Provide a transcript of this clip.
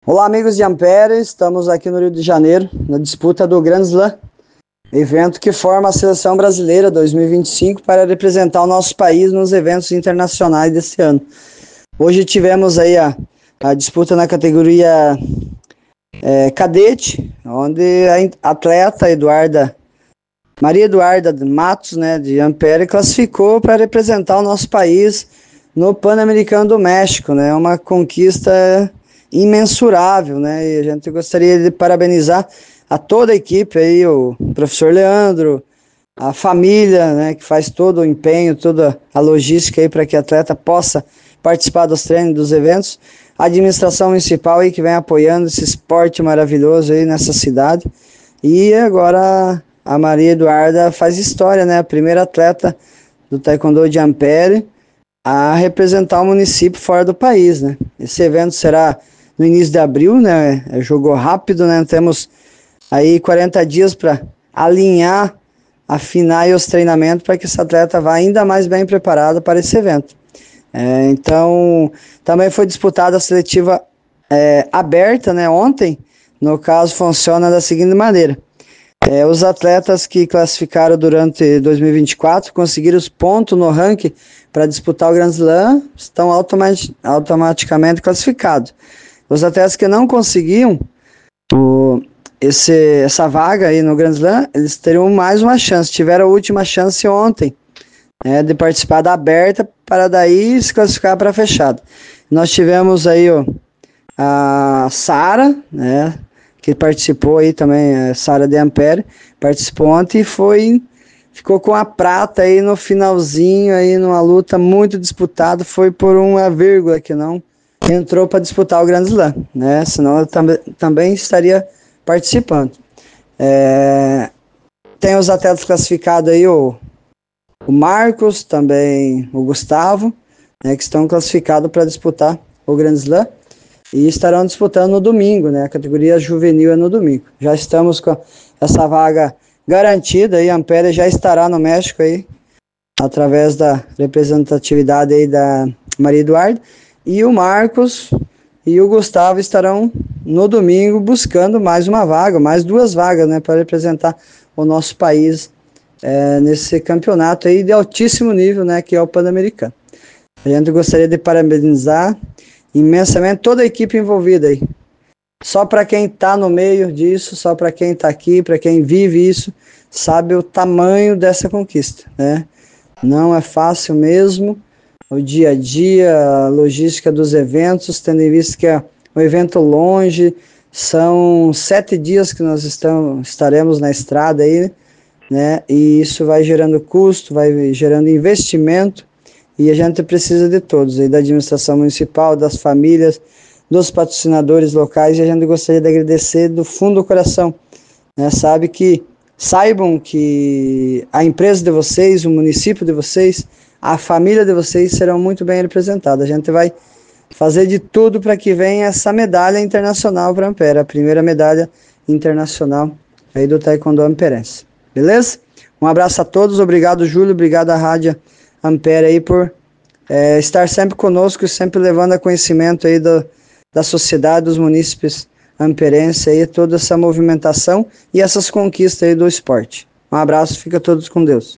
Olá, amigos de Ampere, estamos aqui no Rio de Janeiro, na disputa do Grand Slam, evento que forma a Seleção Brasileira 2025 para representar o nosso país nos eventos internacionais desse ano. Hoje tivemos aí a disputa na categoria cadete, onde a atleta Maria Eduarda Matos, de Ampere, classificou para representar o nosso país no Pan-Americano do México, uma conquista imensurável, e a gente gostaria de parabenizar a toda a equipe aí, o professor Leandro, a família, que faz todo o empenho, toda a logística aí para que a atleta possa participar dos treinos, dos eventos, a administração municipal aí que vem apoiando esse esporte maravilhoso aí nessa cidade, e agora a Maria Eduarda faz história, a primeira atleta do Taekwondo de Ampere a representar o município fora do país, Esse evento será no início de abril, É jogo rápido, Temos aí 40 dias para alinhar, afinar os treinamentos para que essa atleta vá ainda mais bem preparada para esse evento. Então, também foi disputada a seletiva aberta, ontem. No caso, funciona da seguinte maneira. Os atletas que classificaram durante 2024 conseguiram os pontos no ranking para disputar o Grand Slam, estão automaticamente classificados. Os atletas que não conseguiam essa vaga aí no Grand Slam, eles teriam mais uma chance, tiveram a última chance ontem, de participar da aberta para daí se classificar para a fechada. Nós tivemos aí a Sara, que participou aí também, a Sara de Ampere, participou ontem e ficou com a prata aí no finalzinho, aí numa luta muito disputada, foi por uma vírgula que não entrou para disputar o Grand Slam, senão eu também estaria participando. Tem os atletas classificados aí, o Marcos, também o Gustavo, que estão classificados para disputar o Grand Slam, e estarão disputando no domingo, a categoria juvenil é no domingo. Já estamos com essa vaga garantida, a Ampere já estará no México aí, através da representatividade aí da Maria Eduarda, e o Marcos e o Gustavo estarão no domingo buscando mais uma vaga, mais duas vagas, para representar o nosso país nesse campeonato aí de altíssimo nível, que é o Pan-Americano. A gente gostaria de parabenizar imensamente toda a equipe envolvida aí. Só para quem está no meio disso, só para quem está aqui, para quem vive isso, sabe o tamanho dessa conquista, Não é fácil mesmo, o dia a dia, a logística dos eventos, tendo em vista que é um evento longe, são 7 dias que nós estaremos na estrada aí, E isso vai gerando custo, vai gerando investimento, e a gente precisa de todos, aí, da administração municipal, das famílias, dos patrocinadores locais, e a gente gostaria de agradecer do fundo do coração, Saibam que a empresa de vocês, o município de vocês, a família de vocês serão muito bem representadas. A gente vai fazer de tudo para que venha essa medalha internacional para a Ampere, a primeira medalha internacional aí do Taekwondo amperense. Beleza? Um abraço a todos, obrigado Júlio, obrigado à Rádio Ampere aí por estar sempre conosco e sempre levando a conhecimento aí da sociedade, dos munícipes amperenses aí, toda essa movimentação e essas conquistas aí do esporte. Um abraço, fica todos com Deus.